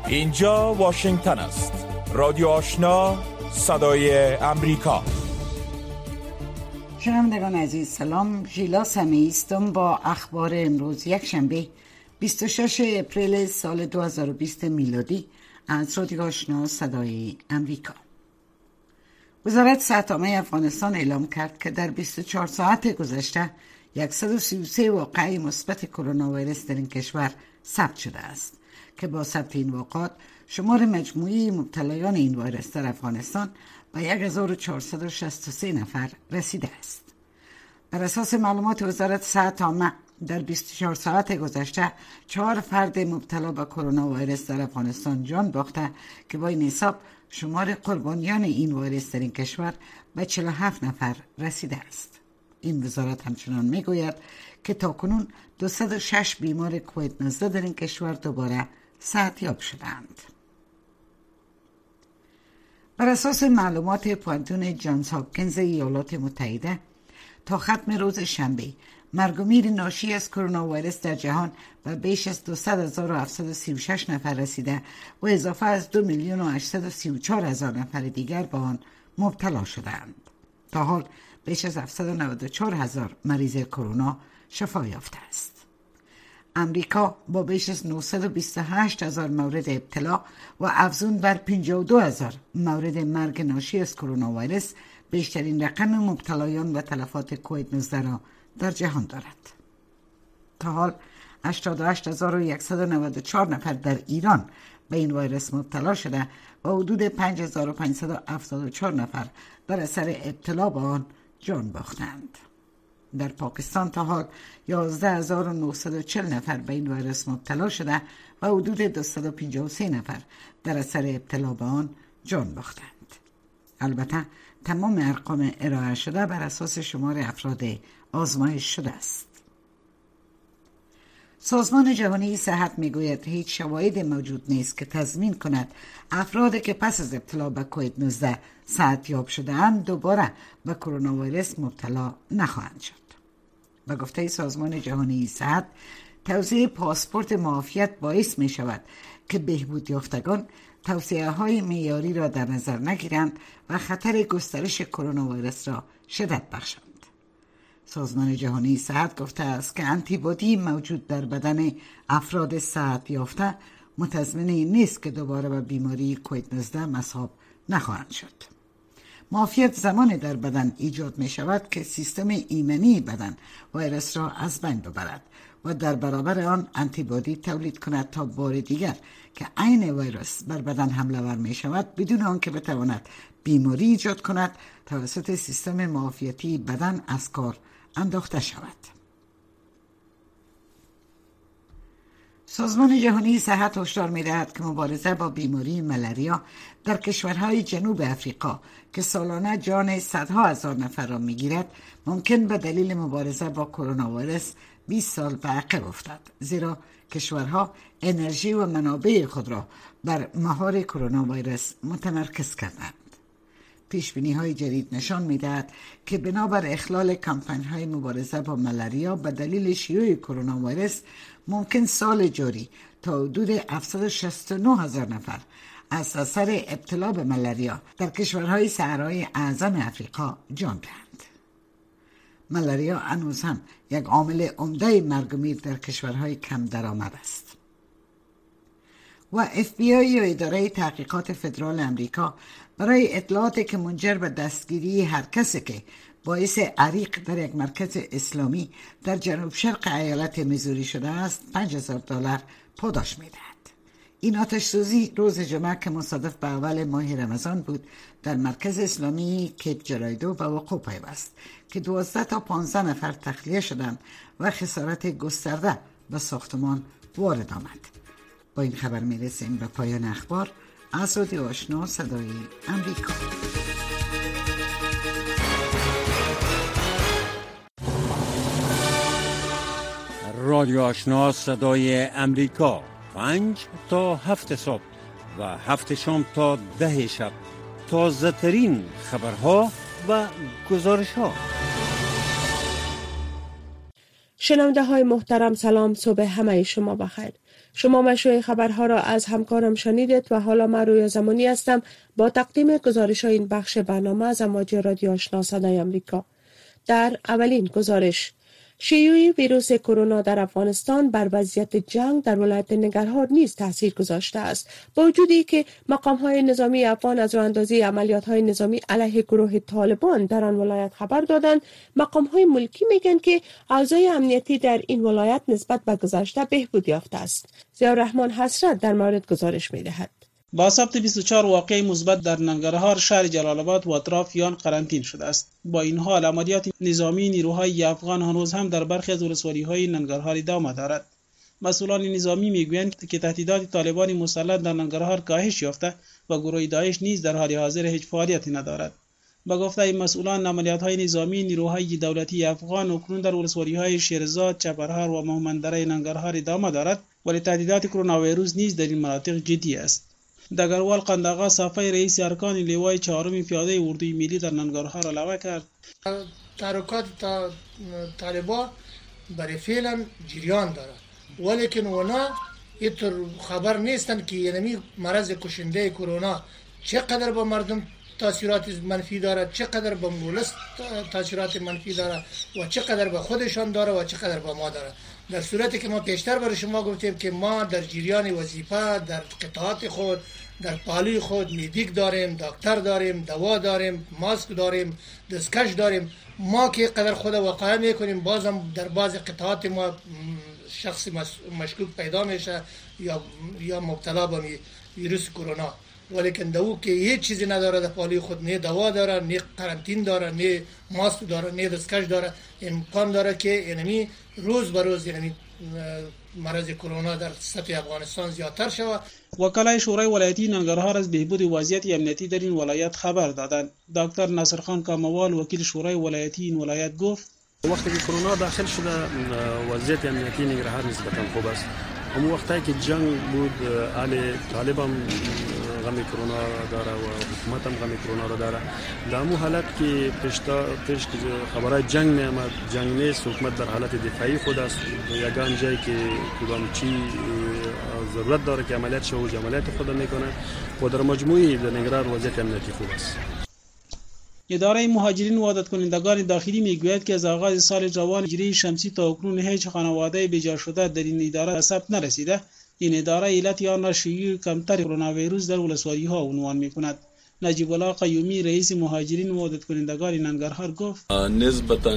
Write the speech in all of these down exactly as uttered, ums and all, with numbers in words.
اینجا واشنگتن است. رادیو آشنا، صدای امریکا. شنوندگان عزیز سلام. ژیلا سمیعی هستم با اخبار امروز یک شنبه بیست و ششم اپریل سال دو هزار و بیست میلادی از رادیو آشنا صدای امریکا. وزارت صحت عامه افغانستان اعلام کرد که در بیست و چهار ساعت گذشته صد و سی و سه واقعه مثبت کرونا ویروس در این کشور ثبت شده است که با ثبت این واقعات شمار مجموعی مبتلایان این ویروس در افغانستان به هزار و چهارصد و شصت و سه نفر رسیده است. بر اساس معلومات وزارت صحت عامه در بیست و چهار ساعت گذشته چهار فرد مبتلا به کرونا ویروس در افغانستان جان باخته که با این حساب شمار قربانیان این ویروس در این کشور به چهل و هفت نفر رسیده است. این وزارت همچنان میگوید که تاکنون دویست و شش بیمار کووید نوزده در این کشور دوباره صحتیاب شدند. بر اساس معلومات پوانتون جانز هاپکینز ایالات متحده تا ختم روز شنبه مرگ و میر ناشی از کرونا ویروس در جهان به بیش از دویست هزار و هفتصد و سی و شش نفر رسیده و اضافه از دو میلیون و هشتصد و سی و چهار هزار نفر دیگر به آن مبتلا شدند. تا حال بیش از هفتصد و نود و چهار هزار مریض کرونا شفا یافته است. امریکا با بیش از نهصد و بیست و هشت هزار مورد ابتلا و افزون بر پنجاه و دو هزار مورد مرگ ناشی از کرونا ویروس بیشترین رقم مبتلایان و تلفات کووید نوزده را در جهان دارد. تا حال هشتاد و هشت هزار و صد و نود و چهار نفر در ایران به این ویروس مبتلا شده و حدود پنج هزار و پانصد و هفتاد و چهار نفر در اثر ابتلا به آن جان باختند. در پاکستان تا حال یازده هزار و نهصد و چهل نفر به این ویروس مبتلا شده و حدود دویست و پنجاه و سه نفر در اثر ابتلا به آن جان باختند. البته تمام ارقام ارائه شده بر اساس شمار افراد آزمایش شده است. سازمان جهانی صحت میگوید هیچ شواهدی موجود نیست که تضمین کند افرادی که پس از ابتلا به کووید نوزده صحتیاب شده‌اند دوباره به کرونا ویروس مبتلا نخواهند شد. به گفته سازمان جهانی صحت، توزیع پاسپورت معافیت باعث می شود که بهبود یافتگان توصیه های معیاری را در نظر نگیرند و خطر گسترش کرونا ویروس را شدت بخشند. سازمان جهانی صحت گفته است که آنتیبادی موجود در بدن افراد صحت یافته متضمن نیست که دوباره به بیماری کووید نوزده مصاب نخواهند شد. معافیت زمانی در بدن ایجاد می شود که سیستم ایمنی بدن ویروس را از بین ببرد و در برابر آن آنتیبادی تولید کند تا بار دیگر که عین ویروس بر بدن حمله ور می شود بدون آنکه بتواند بیماری ایجاد کند توسط سیستم معافیتی بدن از کار انداخته شود. سازمان جهانی صحت هشدار می‌دهد که مبارزه با بیماری ملاریا در کشورهای جنوب افریقا که سالانه جان صدها هزار نفر را می‌گیرد ممکن به دلیل مبارزه با کرونا ویروس بیست سال به عقب افتد، زیرا کشورها انرژی و منابع خود را بر مهار کرونا ویروس متمرکز کردند. پیشبینی‌های جدید نشان می‌دهد که بنابر اخلال کمپین‌های مبارزه با ملاریا به دلیل شیوع کرونا ویروس ممکن سال جاری تا حدود هفتصد و شصت و نه هزار نفر از اثر ابتلا به ملاریا در کشورهای صحرای اعظم افریقا جان دهند. ملاریا هنوز هم یک عامل عمده مرگ و میر در کشورهای کم درآمد است. و اف بی آی یا اداره تحقیقات فدرال امریکا برای اطلاعاتی که منجر به دستگیری هر کسی که باعث عریق در یک مرکز اسلامی در جنوب شرق ایالت میزوری شده است پنج هزار دلار پاداش می‌دهد. این آتش سوزی روز جمعه که مصادف به اول ماه رمضان بود در مرکز اسلامی کیپ جرایدو به وقوع پیوست که دوازده تا پانزده نفر تخلیه شدند و خسارت گسترده به ساختمان وارد آمد. با این خبر میرسیم به پایان اخبار از رادیو آشنا صدای امریکا. رادیو آشنا صدای امریکا، پنج تا هفت صبح و هفت شام تا ده شب، تازه ترین خبرها و گزارش ها. شنونده های محترم سلام، صبح همه شما بخیر. شما مشروع خبرها را از همکارم شنیدید و حالا من رویا زمانی هستم با تقدیم گزارش های این بخش برنامه از امواج رادیو آشنا صدای آمریکا. در اولین گزارش، شیوع ویروس کرونا در افغانستان بر وضعیت جنگ در ولایت ننگرهار نیز تاثیر گذاشته است. با وجودی که مقام‌های نظامی افغان از راه‌اندازی عملیات‌های نظامی علیه گروه طالبان در آن ولایت خبر دادند، مقام‌های ملکی میگن که اوضاع امنیتی در این ولایت نسبت به گذشته بهبود یافته است. ضیاءالرحمن حسرت در مورد گزارش می‌دهد. با ثبت بیست و چهار واقعه مثبت در ننگرهار، شهر جلال آباد و اطراف آن قرنطین شده است. با این حال عملیات نظامی نیروهای افغان هنوز هم در برخی از ولسوالی‌های ننگرهار ادامه دارد. مسئولان نظامی میگویند که تهدیدات طالبان مسلط در ننگرهار کاهش یافته و گروه داعش نیز در حال حاضر هیچ فعالیتی ندارد. با گفته این مسئولان، عملیات‌های نظامی نیروهای دولتی افغان اکنون در ولسوالی‌های شیرزاد، چپرهار و مومندره ننگرهار ادامه دارد، ولی تهدیدات کرونا ویروس نیز در این مناطق جدی است. دگروال قنداغا صافی رئیس ارکان لوای چهارم پیاده اردوی ملی در ننگرهار علاوه کرد: تحرکات طالبان برای فعلا جریان دارد، ولیکن اونا اینطور خبر نیستند که یعنی مرض کشنده کرونا چقدر با مردم تاثیرات منفی دارد، چقدر با مولس تاثیرات منفی دارد و چقدر به خودشان دارد و چقدر با ما دارد. در صورتی که ما پیشتر برای شما گفتیم که ما در جریان وظیفه در قطعات خود، در پالوی خود میدیک داریم، دکتر داریم، دوا داریم، ماسک داریم، دستکش داریم. ما که قدر خود واقعا میکنیم، بازم در بعض قطعات ما شخص مشکوک پیدا میشه یا یا مبتلا به ویروس کرونا، ولیکن دو که هیچ چیزی نداره در پالوی خود، نه دوا داره، نه قرنطین داره، نه ماسک داره، نه دستکش داره، امکان داره که یعنی روز به روز یعنی مرض کرونا در سطح افغانستان زیادتر شود. وکلای شورای ولایتی ننگرهار از بهبود وضعیت امنیتی در این ولایت خبر دادند. دکتر ناصرخان کاموال، وکیل شورای ولایتی این ولایت، گفت: وقتی که کرونا داخل شده وضعیت امنیتی ننگرهار نسبتا خوب است. اون وقتی که جنگ بود، اهل طالبان غم کرونا داره و حکومت هم غم کرونا را داره. در اون حالت که پیشتا پیش خبرهای جنگ می آمد، جنگ نیست، حکومت در حالت دفاعی خود است. یگان جایی که کدام چی ضرورت داره که عملیات شوج عملیات خود میکنه و در مجموعی در ننگرهار وضعیت امنیتی خوب است. اداره مهاجرین و عادت کنندگان داخلی میگوید که از آغاز سال جوان هجری شمسی تا اکنون هیچ خانواده بیجا شده در این اداره ثبت نرسیده. این اداره علت آن را شیوع کمتر کرونا ویروس در ولسوالی‌ها عنوان می‌کند. نجیب الله قیومی، رئیس مهاجرین و عادت کنندگان ننگرهار، گفت: نسبتاً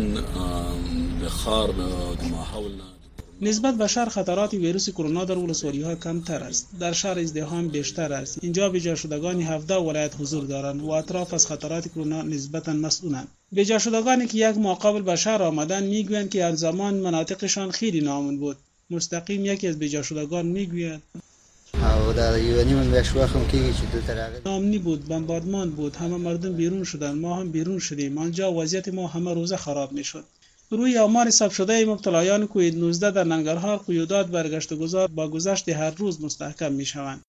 بخار ماحولنا نسبت به شهر خطرات ویروس کرونا در ولسوالی‌ها کمتر است. در شهر ازدحام بیشتر است. اینجا بیجا شدگان هفده ولایت حضور دارند و اطراف از خطرات کرونا نسبتاً مسئولند. بیجا شدگانی که یک ماه قبل به شهر آمدند میگویند که آن زمان مناطقشان خیلی ناامن بود. مستقیم یکی از بیجا شدگان میگوید: او در یونی من بهش وقتم که هیچ دو طرقه نامنی بود، بمباردمان بود، همه مردم بیرون شدند، ما هم بیرون شدیم. آنجا وضعیت ما همه روزه خراب میشد. روی آمار ثبت شده مبتلایان کووید نوزده در ننگرهار قیودات برگشت گذار با گذشت هر روز مستحکم می شوند.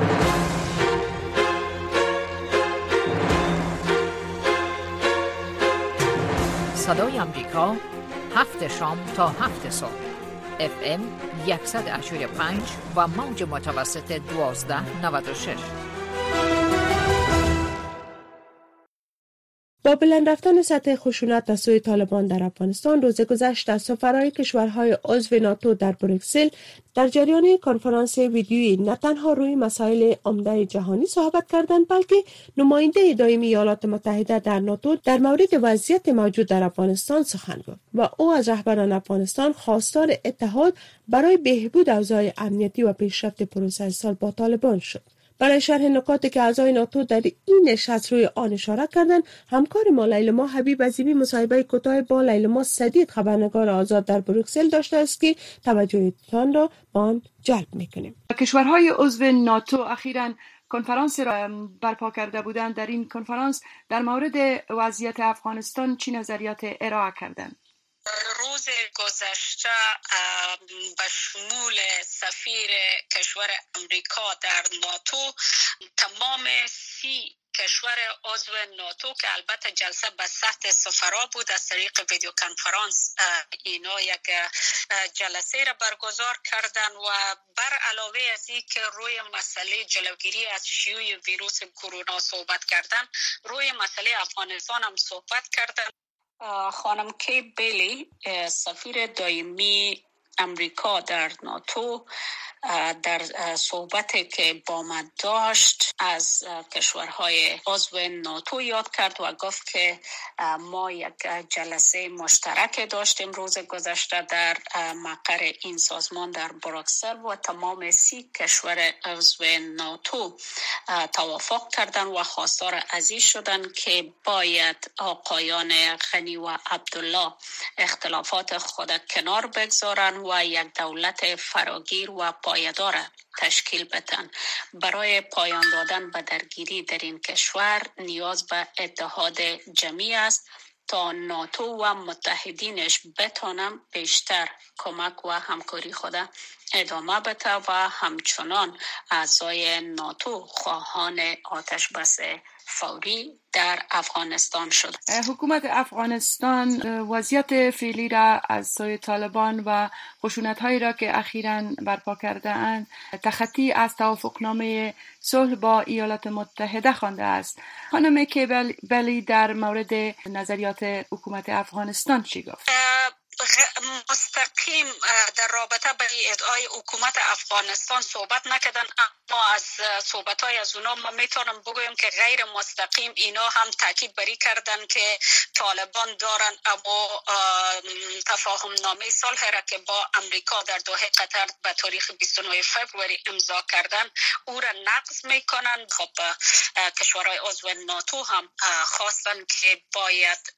صدای آمریکا، هفت شام تا هفت صبح، اف ام صد و هشتاد و پنج و موج متوسط دوازده نود و شش. با بلند رفتن سطح خشونت از سوی طالبان در افغانستان، روز گذشته سفرهای کشورهای عضو ناتو در بروکسل در جریان کنفرانس ویدیویی نه تنها روی مسائل عمده جهانی صحبت کردند، بلکه نماینده دائمی ایالات متحده در ناتو در مورد وضعیت موجود در افغانستان سخن گفت و او از رهبران افغانستان خواستار اتحاد برای بهبود اوضاع امنیتی و پیشرفت پروسه اتصال با طالبان شد. برای شرح نکاتی که اعضای ناتو در این نشست روی آن اشاره کردند، همکار ما لیلما حبیب عزیزی مصاحبه کوتاه با لیلما سدید، خبرنگار آزاد در بروکسل داشته است که توجهتان را به آن جلب می‌کنیم. کشورهای عضو ناتو اخیراً کنفرانس را برپا کرده بودند. در این کنفرانس در مورد وضعیت افغانستان چه نظریات ارائه کردند؟ روز گذشته به شمول سفیر کشور امریکا در ناتو، تمام سی کشور عضو ناتو که البته جلسه به سطح سفرا بود، از طریق ویدیو کنفرانس اینا یک جلسه را برگزار کردن و بر علاوه از این که روی مسئله جلوگیری از شیوع ویروس کرونا صحبت کردن، روی مسئله افغانستان هم صحبت کردن. خانم کی بیلی، سفیر دائمی امریکا در ناتو، در صحبتی که با من داشت از کشورهای عضو ناتو یاد کرد و گفت که ما یک جلسه مشترک داشتیم روز گذشته در مقر این سازمان در بروکسل و تمام سی کشور عضو ناتو توافق کردن و خواستار عزیز شدن که باید آقایان غنی و عبدالله اختلافات خود کنار بگذارن و یک دولت فراگیر و پایدار تشکیل بدن. برای پایان دادن به درگیری در این کشور نیاز به اتحاد جمعی است تا ناتو و متحدینش بتونن بیشتر کمک و همکاری خود ادامه بده و همچنان اعضای ناتو خواهان آتش بس فوری در افغانستان شد. حکومت افغانستان وضعیت فعلی را از سوی طالبان و خشونت‌هایی را که اخیراً برپا کرده اند تخطی از توافقنامه صلح با ایالات متحده خوانده است. خانم کیبلی در مورد نظریات حکومت افغانستان چی گفت؟ مستقیم در رابطه با ادعای حکومت افغانستان صحبت نکردن، اما از صحبت‌های از اونا ما میتونم بگویم که غیر مستقیم اینا هم تاکید بری کردن که طالبان دارن اما تفاهم نامه صلح را که با امریکا در دوحه قطر به تاریخ بیست و نه فوریه امضا کردن او را نقض میکنن. خب کشورهای عضو ناتو هم خواستن که باید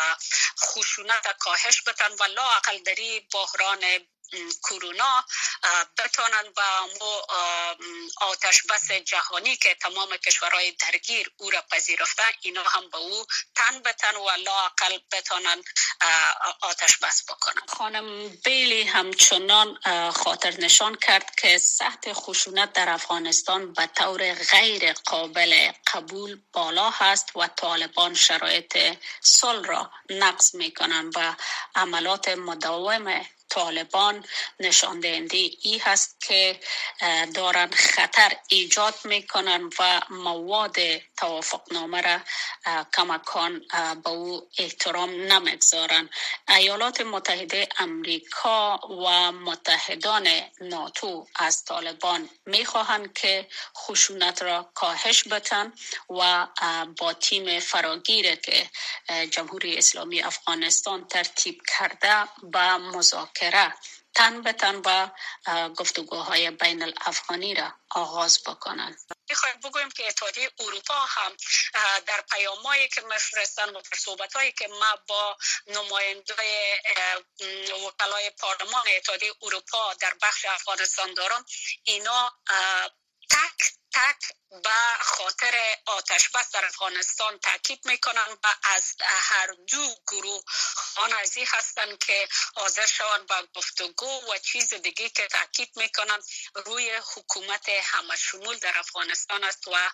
خشونت کاهش بدن و لااقل دری بحران کرونا بتونن با مو آتش بس جهانی که تمام کشورهای درگیر او را پذیرفتن اینا هم به او تن بتن و لااقل بتونن آتش بس بکنن. خانم بیلی همچنان خاطر نشان کرد که سطح خشونت در افغانستان به طور غیر قابل قبول بالا هست و طالبان شرایط صلح را نقض میکنن و عملات مداوم طالبان نشان دهنده ای هست که دارن خطر ایجاد میکنن و مواد توافقنامه را کماکان به او احترام نمیگذارن. ایالات متحده امریکا و متحدان ناتو از طالبان میخواهند که خشونت را کاهش بدن و با تیم فراگیر که جمهوری اسلامی افغانستان ترتیب کرده با مذاکره تن به تن و گفتگوهای بین الافغانی را آغاز بکنند. میخوایم بگویم که اتحادیه اروپا هم در پیامایی که میفرستن و در صحبتایی که ما با نمایندای وکلای پارلمان اتحادیه اروپا در بخش افغانستان دارم، اینا تک تک به خاطر آتش بس در افغانستان تاکید میکنن و از هر دو گروه آنازی هستن که حاضر شوند با گفتگو و چیز دیگه که تاکید میکنن روی حکومت همه شمول در افغانستان است. و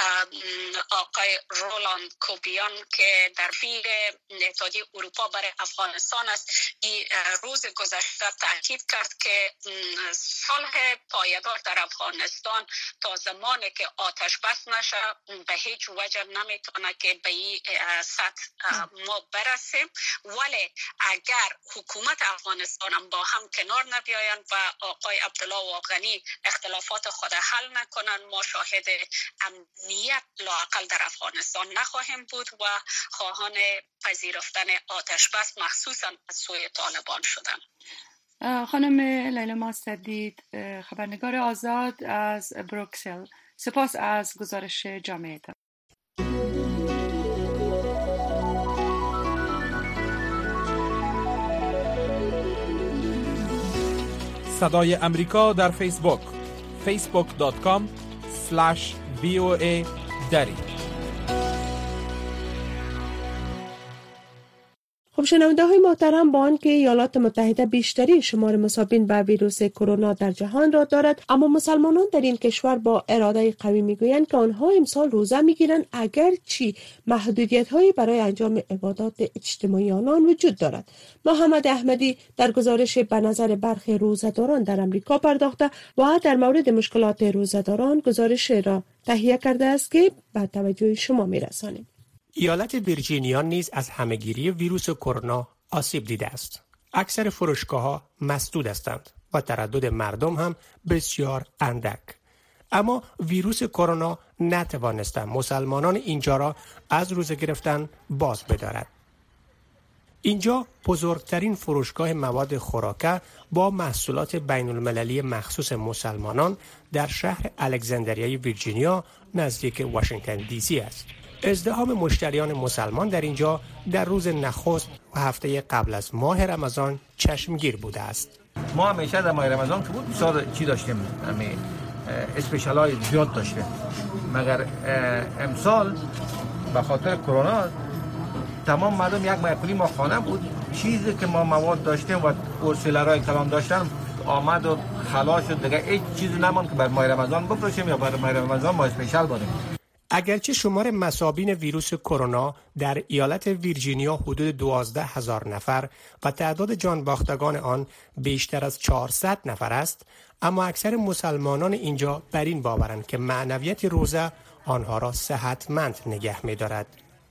آقای رولاند کوبیان که در فیل اتحادیه اروپا برای افغانستان است این روز گذشته تاکید کرد که صلح پایدار در افغانستان تا زمانی که آتش بس نشه به هیچ وجه نمیتونه که به این سطح ما برسیم. ولی اگر حکومت افغانستان هم با هم کنار نبیاین و آقای عبدالله و غنی اختلافات خود حل نکنن، ما شاهد امنیت لااقل در افغانستان نخواهیم بود و خواهان پذیرفتن آتش بس مخصوصا از سوی طالبان شدن. خانم لیلا ماستدید، خبرنگار آزاد از بروکسل، سپاس از گزارش جامعتان. صدای امریکا در فیسبوک فیسبوک دات کام اسلش وی او ای دری. خب شنونده های محترم، با آنکه ایالات متحده بیشترین شمار مصابین به ویروس کرونا در جهان را دارد، اما مسلمانان در این کشور با اراده قوی میگویند که آنها امسال روزه میگیرند اگرچه محدودیت هایی برای انجام عبادات اجتماعی آنان وجود دارد. محمد احمدی در گزارش به نظر برخی روزه‌داران در امریکا پرداخته و در مورد مشکلات روزه‌داران گزارش را تهیه کرده است که به توجه شما میرسانیم. ایالت ویرجینیا نیز از همهگیری ویروس کرونا آسیب دیده است. اکثر فروشگاه‌ها مسدود هستند و تردد مردم هم بسیار اندک. اما ویروس کرونا نتوانست مسلمانان اینجا را از روزه گرفتن باز بدارد. اینجا بزرگترین فروشگاه مواد خوراکه با محصولات بین المللی مخصوص مسلمانان در شهر الکساندریای ویرجینیا نزدیک واشنگتن دی سی است. ازدحام مشتریان مسلمان در اینجا در روز نخست و هفته قبل از ماه رمضان چشمگیر بوده است. ما همیشه در ماه رمضان که بود بسیار چی داشتیم، همین اسپیشال های زیاد داشتیم، مگر امسال به خاطر کرونا تمام مردم یک ماه پولی ما خانه بود، چیزی که ما مواد داشتیم و اورسیلرهای کلام داشتن آمد و خلاص شد، دیگه هیچ چیزی نماند که بر ماه رمضان بفروشیم یا بر ماه رمضان ما اسپیشال باریم. اگرچه شمار مصابین ویروس کرونا در ایالت ویرجینیا حدود دوازده هزار نفر و تعداد جان باختگان آن بیشتر از چهارصد نفر است، اما اکثر مسلمانان اینجا بر این باورند که معنویت روزه آنها را صحتمند نگه می‌دارد.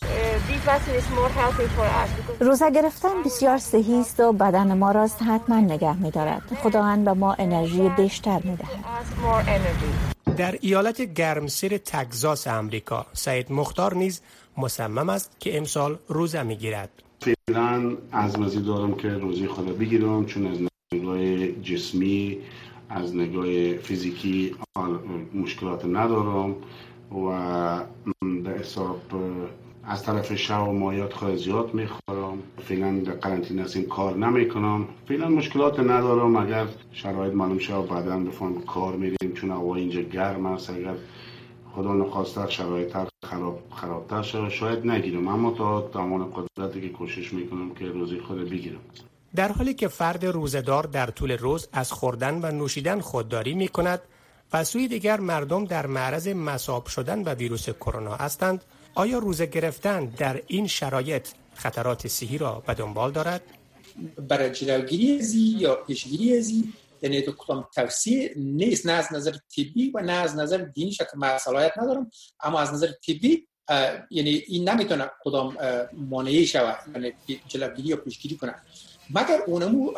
روزه گرفتن بسیار صحی است و بدن ما را صحتمند نگه می‌دارد. خداوند به ما انرژی بیشتر می‌دهد. در ایالت گرمسیر تگزاس امریکا، سید مختار نیز مصمم است که امسال روزه میگیرد. فعلا عزم دارم که روزه خود بگیرم، چون از نگاه جسمی، از نگاه فیزیکی مشکلات ندارم و به حساب از طرف شب و مایات خود زیاد میخورم. فعلا در قرنطینه هستیم، کار نمیکنم، فعلا مشکلات ندارم. اگر شرایط معلوم شد بعدا بفهم کار میریم، چون هوا اینجا گرم است. اگر خدا نخواسته شرایط خراب خرابتر شد شاید نگیرم، اما تا تمام قدرتی که کوشش میکنم که روزی خود بگیرم. در حالی که فرد روزه‌دار در طول روز از خوردن و نوشیدن خودداری میکند و سوی دیگر مردم در معرض مصاب شدن به ویروس کرونا هستند، آیا روزه گرفتن در این شرایط خطرات صحی را به دنبال دارد؟ برای جلوگیری از یا پیشگیری از یعنی تو کدام توصیه نیست، نه از نظر طبی و نه از نظر دینی که من صلاحیت ندارم، اما از نظر طبی یعنی این نمیتونه کدام مانعی شود، یعنی جلوگیری یا پیشگیری کنه، مگر اونمو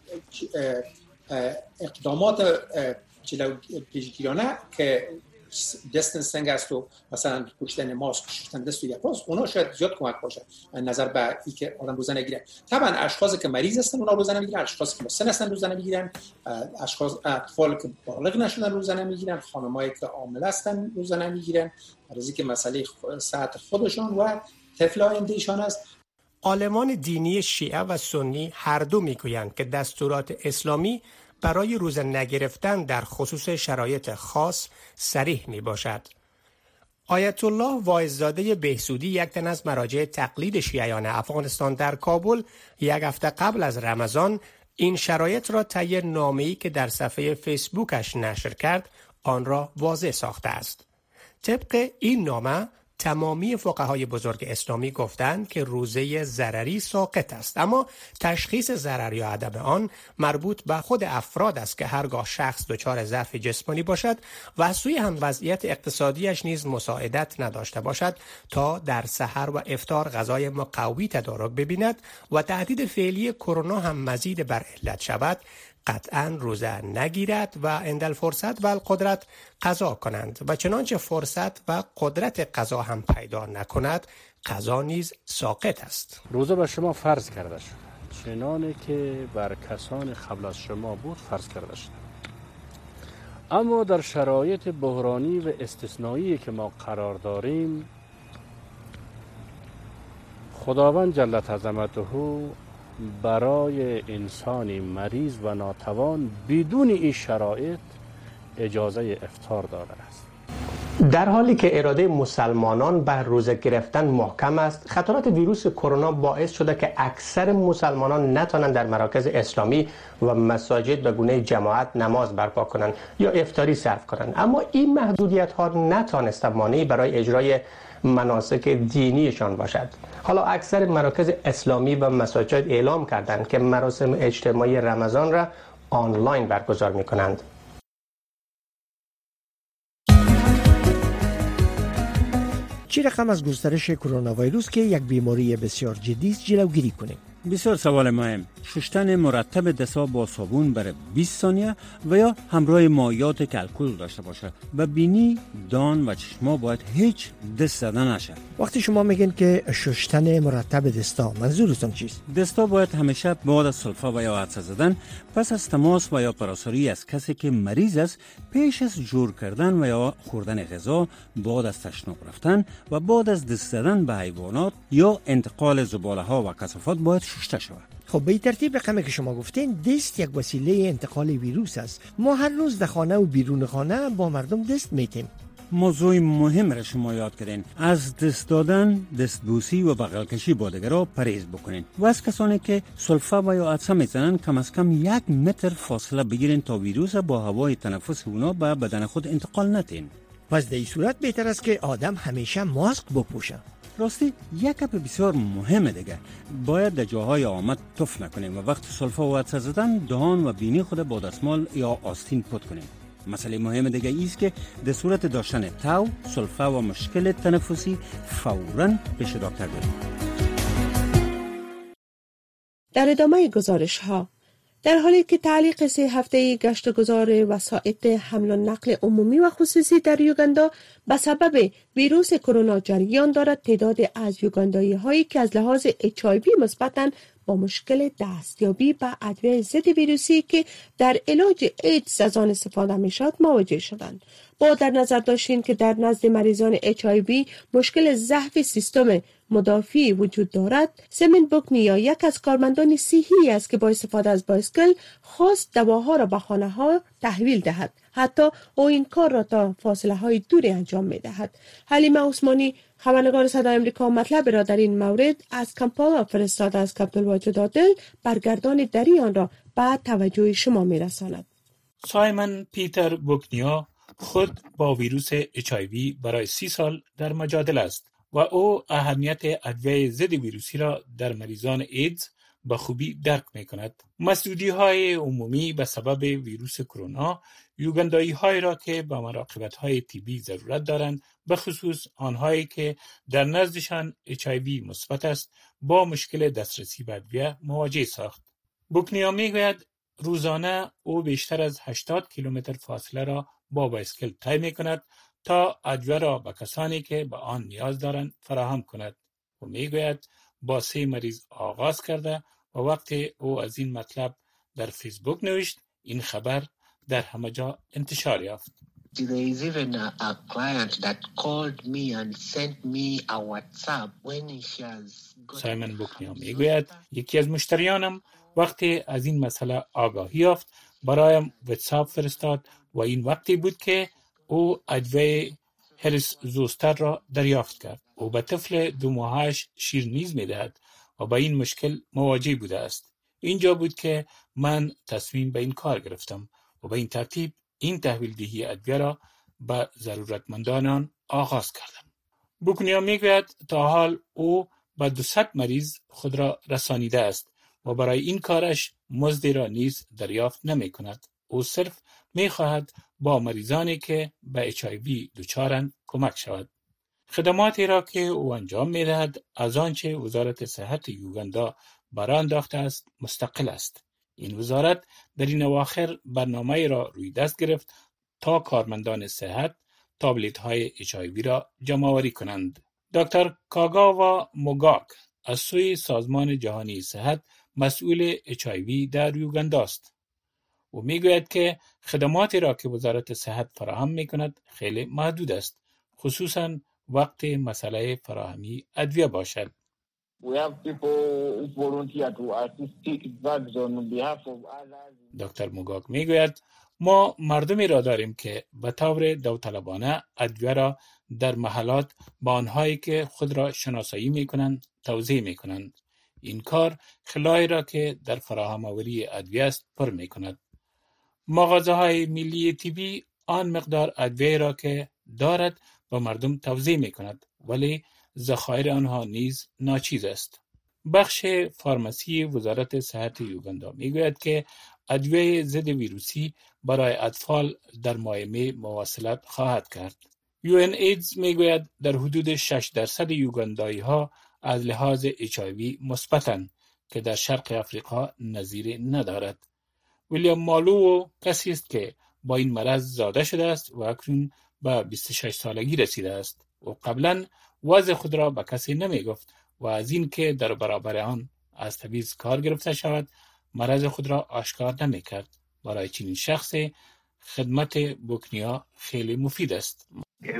اقدامات جلو پیشگیرانه که دیستنسینگ است و مثلا پوشیدن ماسک، شستن دست و لباس، اونا شاید زیاد کمک باشه نظر به این که آدم روزه نگیره. طبعا اشخاصی که مریض هستن اونا روزه نمیگیرن، اشخاصی که مسن هستن روزه نمیگیرن، اشخاص اطفالی که بالغ نشدن روزه نمیگیرن، خانمایی که حامل هستن روزه نمیگیرن، برای که مسئله صحت خودشون و طفل آیندهشان است. عالمان دینی شیعه و سنی هر دو میگویند که دستورات اسلامی برای روزه نگرفتن در خصوص شرایط خاص صریح می باشد. آیت الله واعظزاده بهسودی، یک تن از مراجع تقلید شیعیان افغانستان در کابل، یک هفته قبل از رمضان این شرایط را طی نامه‌ای که در صفحه فیسبوکش نشر کرد آن را واضح ساخته است. طبق این نامه تمامی فقهای بزرگ اسلامی گفتند که روزه ضرری ساقط است، اما تشخیص ضرر یا عدم آن مربوط به خود افراد است که هرگاه شخص دچار ضعف جسمانی باشد و از سوی هم وضعیت اقتصادیش نیز مساعدت نداشته باشد تا در سحر و افطار غذای مقوی تدارک ببیند و تهدید فعلی کرونا هم مزید بر علت شود، قطعاً روزه نگیرد و اندل فرصت و القدرت قضا کنند و چنانچه فرصت و قدرت قضا هم پیدا نکند قضا نیز ساقط است. روزه بر شما فرض کرده شد، چنانه که بر کسان قبل از شما بود فرض کرده شد. اما در شرایط بحرانی و استثنایی که ما قرار داریم، خداوند جل عظمته برای انسانی مریض و ناتوان بدون این شرایط اجازه افطار داده است. در حالی که اراده مسلمانان بر روزه گرفتن محکم است، خطرات ویروس کرونا باعث شده که اکثر مسلمانان نتوانند در مراکز اسلامی و مساجد به گونه جماعت نماز برپا کنند یا افطاری صرف کنند. اما این محدودیت ها نتوانست مانعی برای اجرای مناسک دینیشان باشد. حالا اکثر مراکز اسلامی و مساجد اعلام کردند که مراسم اجتماعی رمضان را آنلاین برگزار می کنند. چه رقم از گسترش کرونا ویروس که یک بیماری بسیار جدی است جلوگیری کنیم؟ بسیار سوال مهم. شستن مرتب دست‌ها با صابون برای بیست ثانیه و یا همراه مایعات که الکل داشته باشه. و بینی، دان و چشما باید هیچ دست زدن نشه. وقتی شما میگین که شستن مرتب دستا، منظورتون چیست؟ دستا باید همیشه بعد از سلفا و یا عطسه زدن، پس از تماس و یا پراساری از کسی که مریض است، پیش از جور کردن و یا خوردن غذا، بعد از تشناب رفتن و بعد از دست زدن به حیوانات یا انتقال زباله ها و کثافات باید شسته شود. خب به این ترتیب رقمی که شما گفتین، دست یک وسیله انتقال ویروس است. ما هر روز در خانه و بیرون خانه با مردم دست میتیم. موضوع مهم را شما یاد کردین. از دست دادن، دستبوسی و بغل کشی با دیگران پرهیز بکنین. و از کسانی که سلفا و یا عطسه میزنن کم از کم یک متر فاصله بگیرین تا ویروس با هوای تنفس اونا به بدن خود انتقال ندین. پس در این صورت بهتر است که آدم همیشه ماسک بپوشه. راستی یک گپ بسیار مهمه دیگه، باید در جاهای آمد تف نکنیم و وقت سلفا و عطسه زدن دهان و بینی خود با دستمال یا آستین پاک کنیم. مسئله مهم دیگه ایست که در صورت داشتن تاو، سلفا و مشکل تنفسی فوراً پیش دکتر بریم. در ادامه گزارش ها، در حالی که تعلیق سه هفته‌ای گشت گذار وسایط حمل و نقل عمومی و خصوصی در یوگاندا به سبب ویروس کرونا جریان دارد، تعداد از یوگاندایی هایی که از لحاظ اچ آی وی مثبتند با مشکل دستیابی به ادویه ضد ویروسی که در علاج ایدز از آن استفاده می‌شود مواجه شدند. با در نظر داشتین که در نزد مریضان اچ آی وی مشکل ضعف سیستم مدافعی وجود دارد، سمین بوکنیا یک از کارمندان صحی است که با استفاده از بایسکل خواست دواها را به خانه ها تحویل دهد. حتی او این کار را تا فاصله های دوری انجام می دهد. حلیمه عثمانی، خبرنگار صدای امریکا، مطلب را در این مورد از کمپالا فرستاده از عبدالواجد عادل برگردان دری آن را به توجه شما می رساند. سایمن پیتر بوکنیا خود با ویروس اچ آی وی برای سی سال در مجادله است و او اهمیت ادویه ضد ویروسی را در مریضان ایدز به خوبی درک می کند. مسدودی های عمومی به سبب ویروس کرونا یوگاندایی های را که به مراقبت های طبی ضرورت دارند، به خصوص آنهایی که در نزدشان اچ آی وی مثبت است، با مشکل دسترسی به ادویه مواجه ساخت. بوکنیا می گوید روزانه او بیشتر از هشتاد کیلومتر فاصله را با بایسکل طی می کند تا ادویه را به کسانی که به آن نیاز دارند فراهم کند. و می گوید با سه مریض آغاز کرده و وقتی او از این مطلب در فیسبوک نوشت، این خبر در همه جا انتشار یافت. There is even a, a client that called me and sent me a WhatsApp when she has سایمن بوکنیا می گوید یکی از مشتریانم وقتی از این مسئله آگاهی یافت برایم واتساپ فرستاد و این وقتی بود که او ادویه هریس زوستر را دریافت کرد. او به طفل دو ماهش شیر نیز می دهد و با این مشکل مواجه بوده است. اینجا بود که من تصمیم به این کار گرفتم و به این ترتیب این تحویل دهی ادویه را به ضرورتمندان آغاز کردم. بوکنیا می گوید تا حال او به دویست مریض خود را رسانیده است و برای این کارش مزدی را نیز دریافت نمی کند. او صرف می خواهد با مریضانی که به اچ آی وی دچارند کمک شود. خدماتی را که او انجام می دهد از آنچه وزارت صحت یوگاندا برآن انداخته است مستقل است. این وزارت در این اواخر برنامه را روی دست گرفت تا کارمندان صحت تابلت های اچ آی وی را جمع آوری کنند. دکتر کاگاوا موگاک از سوی سازمان جهانی صحت مسئول اچ آی وی در یوگاندا است. او میگوید که خدماتی را که وزارت صحت فراهم میکند خیلی محدود است، خصوصا وقت مسئله فراهمی ادویه باشد. دکتر موگاک میگوید ما مردمی را داریم که به طور داوطلبانه ادویه را در محلات با آنهایی که خود را شناسایی می کنند توزیع می کنند. این کار خلایی را که در فراهم آوری ادویه است پر می کند. مغازه های ملی طبی آن مقدار ادویه را که دارد به مردم توزیع می کند، ولی ذخایر آنها نیز ناچیز است. بخش فارماسی وزارت صحت یوگاندا می گوید که ادویه ضد ویروسی برای اطفال در ماه می مواصلت خواهد کرد. یو ان ایدز می گوید در حدود شش درصد یوگاندایی ها از لحاظ اچ آی وی مثبتند که در شرق افریقا نظیر ندارد. ویلیام مالو کسی است که با این مرض زاده شده است و اکنون به بیست و شش سالگی رسیده است و قبلا وضع خود را به کسی نمی گفت و از این که در برابر آن از تبعیض کار گرفته شود مرض خود را آشکار نمی کرد. برای چنین شخص خدمت بوکنیا خیلی مفید است.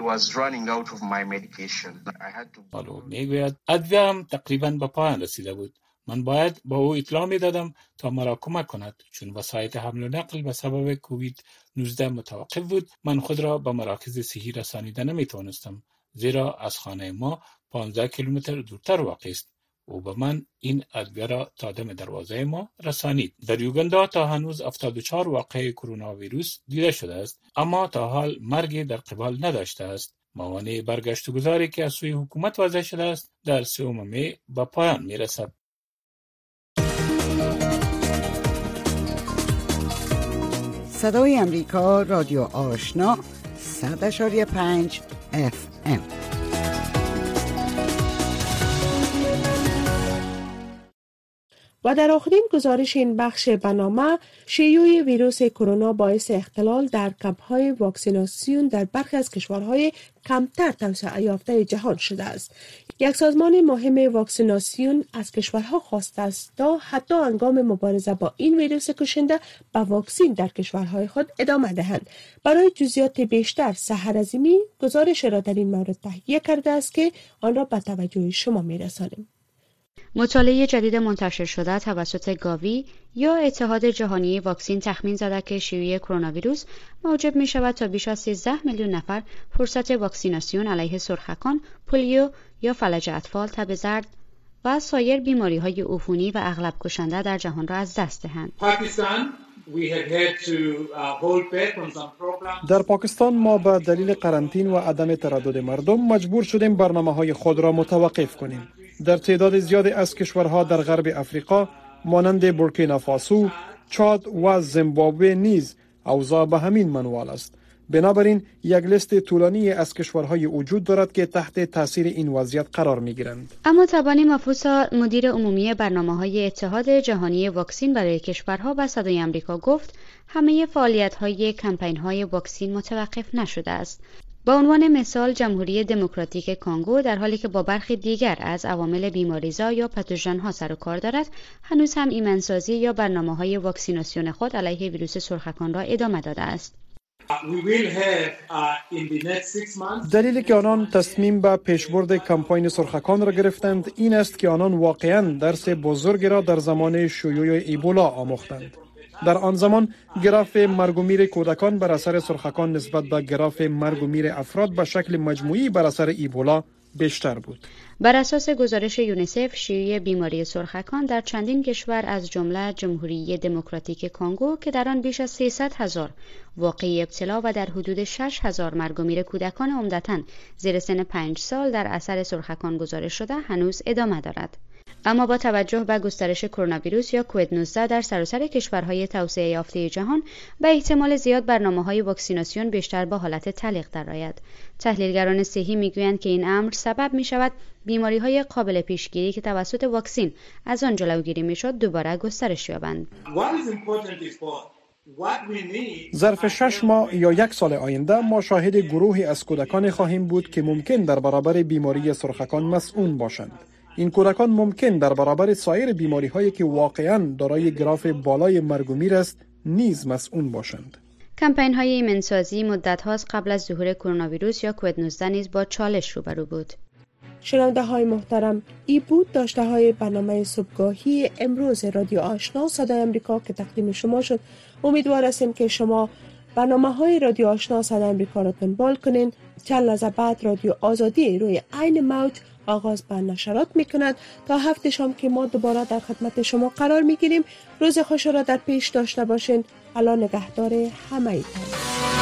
مالو می گوید ادویه‌ام تقریبا به پایان رسیده بود. من باید با او اطلاع می دادم تا مرا کمک کند. چون وسایط حمل و نقل به سبب کووید نوزده متوقف بود، من خود را به مراکز صحی رسانیده نمی توانستم، زیرا از خانه ما پانزده کیلومتر دورتر واقع است. او به من این ادویه را تا دم دروازه ما رسانید. در یوگاندا تا هنوز هفتاد و چهار واقعه کرونا ویروس دیده شده است، اما تا حال مرگ در قبال نداشته است. موانع برگشت و گذاری که از سوی حکومت وضع شده است در سوم می به پایان می رسد. صدای امریکا، رادیو آشنا، صد اشاری پنج اف ام. و در آخرین گزارش این بخش برنامه، شیوع ویروس کرونا باعث اختلال در کمپ‌های واکسیناسیون در برخی از کشورهای کمتر توسعه یافته جهان شده است. یک سازمان مهم واکسیناسیون از کشورها خواسته است تا حتی هنگام مبارزه با این ویروس کشنده به واکسین در کشورهای خود ادامه دهند. برای جزئیات بیشتر سحر عظیمی گزارش را در این مورد تهیه کرده است که آن را به توجه شما می‌رسانیم. مطالعه جدید منتشر شده توسط گاوی یا اتحاد جهانی واکسین تخمین زده که شیوع کرونا ویروس موجب می شود تا بیش از سیزده میلیون نفر فرصت واکسیناسیون علیه سرخکان، پولیو یا فلج اطفال، تب زرد و سایر بیماری های عفونی و اغلب کشنده در جهان را از دست دهند. در پاکستان ما به دلیل قرنطینه و عدم تردد مردم مجبور شدیم برنامه‌های خود را متوقف کنیم. در تعداد زیادی از کشورها در غرب افریقا مانند بورکینافاسو، چاد و زیمبابوه نیز اوضاع به همین منوال است. بنابراین یک لیست طولانی از کشورهای وجود دارد که تحت تاثیر این وضعیت قرار می‌گیرند. اما تبانی مفوسا، مدیر عمومی برنامه‌های اتحاد جهانی واکسین برای کشورها به صدای آمریکا گفت همه فعالیت‌های کمپین‌های واکسین متوقف نشده است. با عنوان مثال جمهوری دموکراتیک کانگو در حالی که با برخی دیگر از عوامل بیماریزا یا پاتوژن‌ها سر و کار دارد، هنوز هم ایمنسازی یا برنامه‌های واکسیناسیون خود علیه ویروس سرخکان را ادامه داده است. دلیلی که آنان تصمیم به پیشبرد کمپاین سرخکان را گرفتند این است که آنان واقعاً درس بزرگی را در زمان شیوع ایبولا آموختند. در آن زمان گراف مرگ و میر کودکان بر اثر سرخکان نسبت به گراف مرگ و میر افراد به شکل مجموعی بر اثر ایبولا بیشتر بود. بر اساس گزارش یونیسف، شیوع بیماری سرخکان در چندین کشور از جمله جمهوری دموکراتیک کانگو که در آن بیش از سیصد هزار واقعه ابتلا و در حدود شش هزار مرگ و میر کودکان عمدتاً زیر سن پنج سال در اثر سرخکان گزارش شده، هنوز ادامه دارد. اما با توجه به گسترش کرونا ویروس یا کووید نوزده در سراسر کشورهای توسعه یافته جهان، به احتمال زیاد برنامه‌های واکسیناسیون بیشتر به حالت تعلیق درآید. تحلیلگران صحی می‌گویند که این امر سبب می‌شود بیماری‌های قابل پیشگیری که توسط واکسین از آن جلوگیری می‌شد دوباره گسترش یابند. ظرف شش ماه یا یک سال آینده ما شاهد گروهی از کودکان خواهیم بود که ممکن در برابر بیماری سرخکان مسئول باشند. این کودکان ممکن در برابر سایر بیماری‌هایی که واقعاً دارای گراف بالای مرگ و میر است نیز مسئول باشند. کمپین‌های ایمنسازی مدت‌هاست قبل از ظهور کرونا ویروس یا کووید نوزده نیز با چالش روبرو بود. شنونده های محترم، ای بود داشته های برنامه صبحگاهی امروز رادیو آشنا صدای امریکا که تقدیم شما شد. امیدوار هستیم که شما برنامه های رادیو آشنا صدای امریکا را دنبال کنین. چند لحظه بعد رادیو آزادی روی عین موج آغاز به نشرات میکند. تا هفته شام که ما دوباره در خدمت شما قرار میگیریم. روز خوش را در پیش داشته باشین. الله نگهدار همه ایتان.